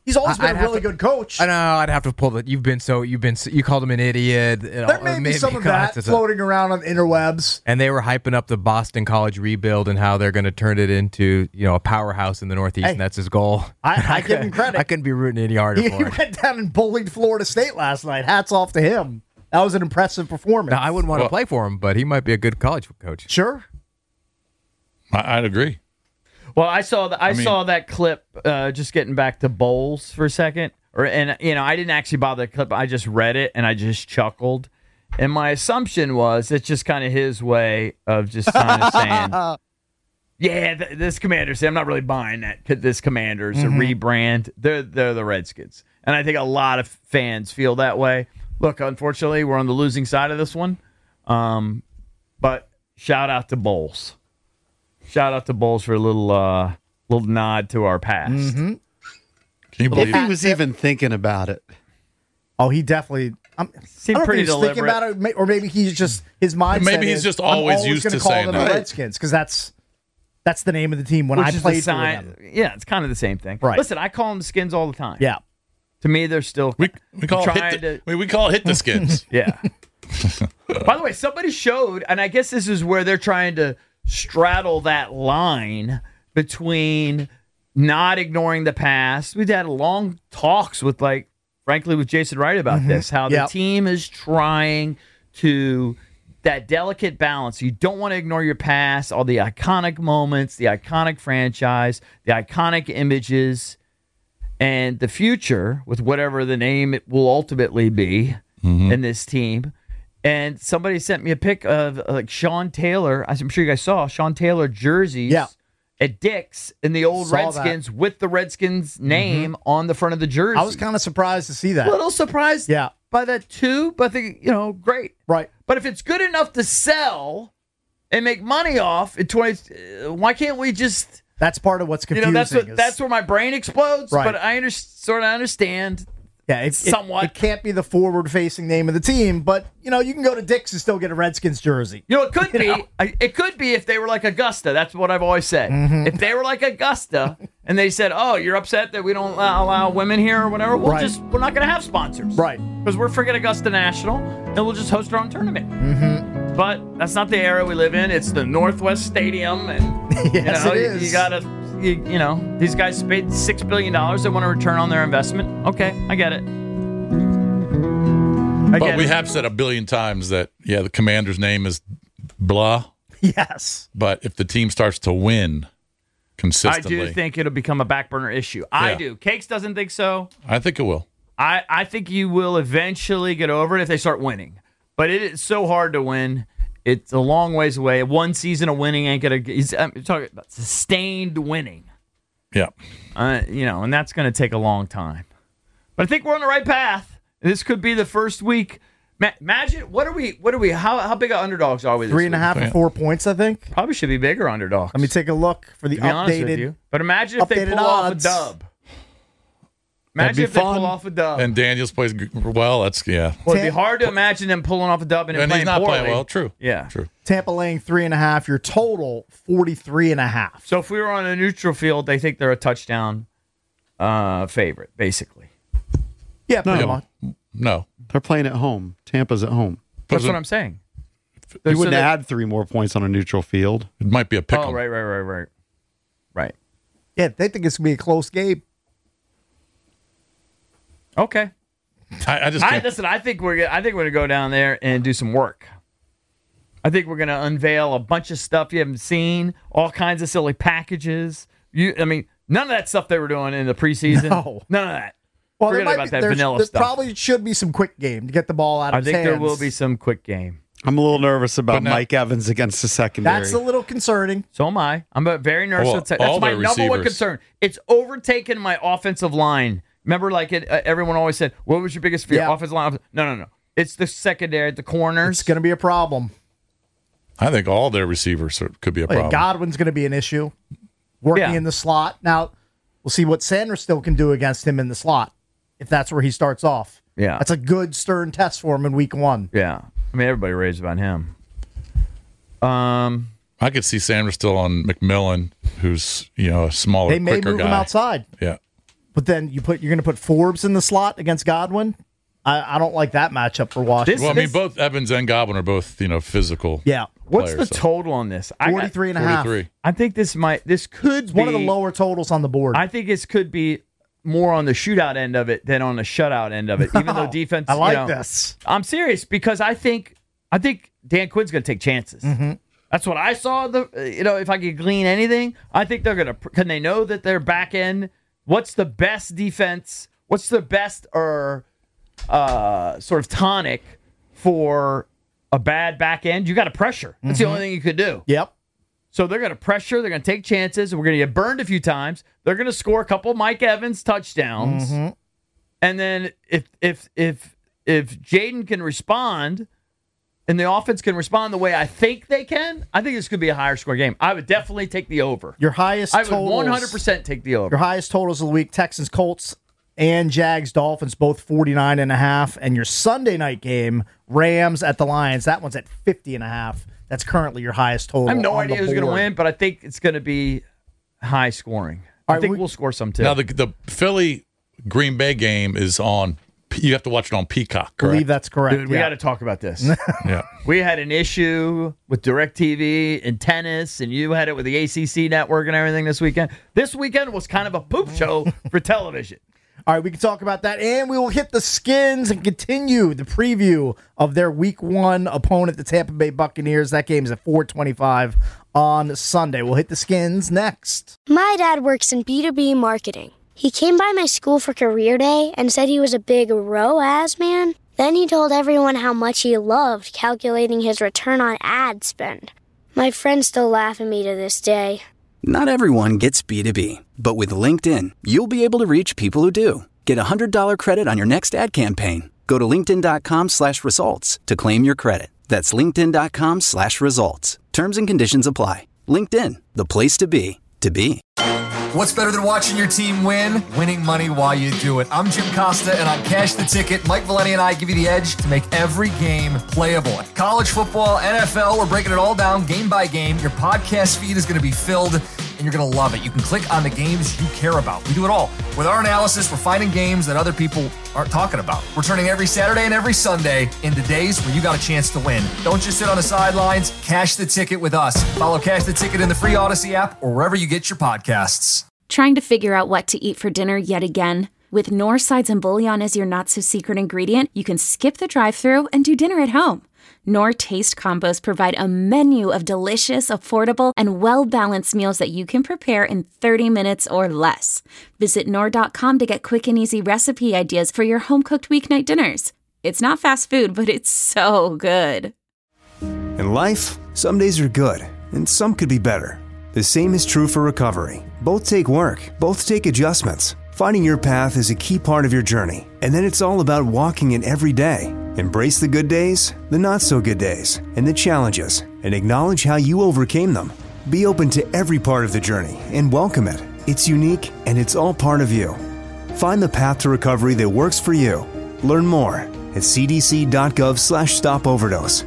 He's always been I'd a have really to- good coach. I know. I'd have to pull the. You've been so. You've been. So, you called him an idiot. You know, There may be maybe some of because that it's a- floating around on the interwebs. And they were hyping up the Boston College rebuild and how they're going to turn it into, you know, a powerhouse in the Northeast, Hey, and that's his goal. I, I give him credit. I couldn't be rooting any harder He for it. went down and bullied Florida State last night. Hats off to him. That was an impressive performance. Now, I wouldn't want Well- to play for him, but he might be a good college coach. Sure. I, I'd agree. Well, I saw that. I, I mean- saw that clip. Uh, just getting back to bowls for a second, or and you know, I didn't actually bother the clip. I just read it and I just chuckled. And my assumption was it's just kind of his way of just kind of saying, "Yeah, th- this Commanders. I'm not really buying that. This Commanders a rebrand. They're they're the Redskins." And I think a lot of fans feel that way. Look, unfortunately, we're on the losing side of this one. Um, but shout out to Bowles. Shout out to Bowles for a little uh, little nod to our past. Mm-hmm. Can you believe If he was even thinking about it. Oh, he definitely. I'm, Seemed I don't pretty think he's thinking deliberate. about it, may- or maybe he's just his mindset. Maybe he's is, just I'm always always used gonna to call saying them that. the Redskins because that's that's the name of the team when Which I is the played for sign- them. Yeah, it's kind of the same thing. Right. Listen, I call them the Skins all the time. Yeah. To me, they're still we we call it trying hit the, to. we, we call it hit the skins. Yeah. By the way, somebody showed, and I guess this is where they're trying to straddle that line between not ignoring the past. We've had long talks with, like, frankly, with Jason Wright about this, how Yep. the team is trying to that delicate balance. You don't want to ignore your past, all the iconic moments, the iconic franchise, the iconic images, and the future with whatever the name it will ultimately be in this team. And somebody sent me a pic of uh, like Sean Taylor. I'm sure you guys saw Sean Taylor jerseys Yeah. at Dick's in the old Saw Redskins with the Redskins name on the front of the jersey. I was kind of surprised to see that. a little surprised Yeah. by that too, but I think, you know, great. Right. But if it's good enough to sell and make money off in twenty, uh, why can't we just, That's part of what's you confusing. know, that's what is- that's where my brain explodes. Right. But I under, sort of understand. yeah, it, it- somewhat. It, can't be the forward-facing name of the team, but you know you can go to Dick's and still get a Redskins jersey. You know, it could You be. know? I- It could be if they were like Augusta. That's what I've always said. Mm-hmm. If they were like Augusta and they said, "Oh, you're upset that we don't allow, allow women here or whatever," we'll Right. just we're not going to have sponsors, Right. Because we're freaking Augusta National, and we'll just host our own tournament. Mm-hmm. But that's not the era we live in. It's the Northwest Stadium, and Yes, you know, it you- is. You gotta, you, you know, these guys paid six billion dollars. They want to return on their investment. Okay, I get it. I But get we it. have said a billion times that, yeah, the commander's name is blah. Yes. But if the team starts to win I consistently, do think it'll become a back burner issue. I Yeah. do. Cakes doesn't think so. I think it will. I, I think you will eventually get over it if they start winning. But it is so hard to win. It's a long ways away. One season of winning ain't gonna. He's, I'm talking about sustained winning. Yeah. Uh, you know, and that's going to take a long time. But I think we're on the right path. This could be the first week. Ma- imagine what are we? What are we? How how big of underdogs are we? This Three and a week? half or four points, I think. Probably should be bigger underdogs. Let me take a look for the to be honest with updated. you. But imagine if they updated pull off a odds. dub. That'd Imagine be if they fun. pull off a dub. And Daniels plays g- well. That's, yeah. Well, it'd be Tam- hard to imagine them pulling off a dub and, him And playing he's not poorly. playing well. True. Yeah. True. Tampa laying three and a half. Your total forty-three and a half. So if we were on a neutral field, they think they're a touchdown uh, favorite, basically. Yeah, pretty No. much. No. They're playing at home. Tampa's at home. That's what I'm saying. You So wouldn't they- add three more points on a neutral field. It might be a pick 'em. Oh, right, right, right, right. Right. Yeah, they think it's gonna be a close game. Okay. I, I just I, can't. listen, I think we're gonna- I think we're gonna go down there and do some work. I think we're gonna unveil a bunch of stuff you haven't seen, all kinds of silly packages. You, I mean, none of that stuff they were doing in the preseason. No. None of that. Well, there Forget might about be, that there's- vanilla there stuff. probably should be some quick game to get the ball out of I his think there hands. will be some quick game. I'm a little nervous about But now- Mike Evans against the secondary. That's a little concerning. So am I. I'm a very nervous. Well, with that. all That's my their number one receivers. concern. It's overtaken my offensive line. Remember, like it, uh, everyone always said, "What was your biggest fear?" Yeah. Offensive line. No, no, no. It's the secondary, the corners. It's going to be a problem. I think all their receivers are, could be a Like, problem. Godwin's going to be an issue. Working Yeah. in the slot. Now, we'll see what Sanders still can do against him in the slot, if that's where he starts off. Yeah. That's a good stern test for him in week one. Yeah. I mean, everybody raves about him. Um, I could see Sanders still on McMillan, who's, you know, a smaller, They may quicker move guy. him outside. Yeah. But then you put you're going to put Forbes in the slot against Godwin. I, I don't like that matchup for Washington. Well, I mean, both Evans and Godwin are both, you know, physical. Yeah. What's players, the so. total on this? I got- forty-three and a half. forty-three. I think this might this could It's be one of the lower totals on the board. I think this could be more on the shootout end of it than on the shutout end of it. Even though defense, I like you know, this. I'm serious because I think I think Dan Quinn's going to take chances. Mm-hmm. That's what I saw. The you know if I could glean anything, I think they're going to. Can they know that their back end? What's the best defense? What's the best or uh, sort of tonic for a bad back end? You got to pressure. That's Mm-hmm. the only thing you could do. Yep. So they're going to pressure. They're going to take chances. We're going to get burned a few times. They're going to score a couple Mike Evans touchdowns, Mm-hmm. and then if if if if Jaden can respond, and the offense can respond the way I think they can, I think this could be a higher score game. I would definitely take the over. Your highest I would totals, one hundred percent take the over. Your highest totals of the week, Texans, Colts, and Jags, Dolphins, both forty-nine and a half. And your Sunday night game, Rams at the Lions, that one's at fifty and a half. That's currently your highest total. I have no on idea the who's going to board. win, but I think it's going to be high scoring. All I right, think we- we'll score some too. Now, the, the Philly Green Bay game is on, you have to watch it on Peacock, I correct? believe that's correct. Dude, we yeah. got to talk about this. Yeah. We had an issue with DirecTV and tennis, and you had it with the A C C network and everything this weekend. This weekend was kind of a poop show for television. All right, we can talk about that, and we will hit the Skins and continue the preview of their Week One opponent, the Tampa Bay Buccaneers. That game is at four twenty-five on Sunday. We'll hit the Skins next. My dad works in B two B marketing. He came by my school for career day and said he was a big R O A S man. Then he told everyone how much he loved calculating his return on ad spend. My friends still laugh at me to this day. Not everyone gets B two B, but with LinkedIn, you'll be able to reach people who do. Get a one hundred dollars credit on your next ad campaign. Go to linkedin.com slash results to claim your credit. That's linkedin.com slash results. Terms and conditions apply. LinkedIn, the place to be, to be. What's better than watching your team win? Winning money while you do it. I'm Jim Costa, and on Cash the Ticket, Mike Valeni and I give you the edge to make every game playable. College football, N F L, we're breaking it all down game by game. Your podcast feed is going to be filled, and you're going to love it. You can click on the games you care about. We do it all. With our analysis, we're finding games that other people aren't talking about. We're turning every Saturday and every Sunday into days where you got a chance to win. Don't just sit on the sidelines. Cash the Ticket with us. Follow Cash the Ticket in the free Odyssey app or wherever you get your podcasts. Trying to figure out what to eat for dinner yet again? With Knorr sides and bouillon as your not-so-secret ingredient, you can skip the drive-thru and do dinner at home. Knorr Taste Combos provide a menu of delicious, affordable, and well-balanced meals that you can prepare in thirty minutes or less. Visit Knorr dot com to get quick and easy recipe ideas for your home-cooked weeknight dinners. It's not fast food, but it's so good. In life, some days are good, and some could be better. The same is true for recovery. Both take work, both take adjustments. Finding your path is a key part of your journey, and then it's all about walking it every day. Embrace the good days, the not so good days, and the challenges, and acknowledge how you overcame them. Be open to every part of the journey and welcome it. It's unique, and it's all part of you. Find the path to recovery that works for you. Learn more at cdc.gov slash stop overdose.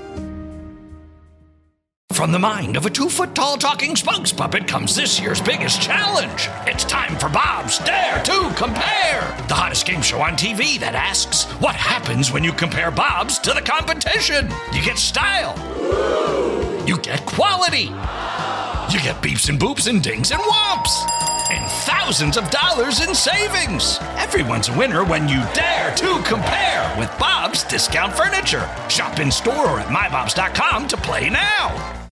From the mind of a two-foot-tall talking spokes puppet comes this year's biggest challenge. It's time for Bob's Dare to Compare, the hottest game show on T V that asks, what happens when you compare Bob's to the competition? You get style. You get quality. You get beeps and boops and dings and whomps. And thousands of dollars in savings. Everyone's a winner when you dare to compare with Bob's Discount Furniture. Shop in store or at my bobs dot com to play now.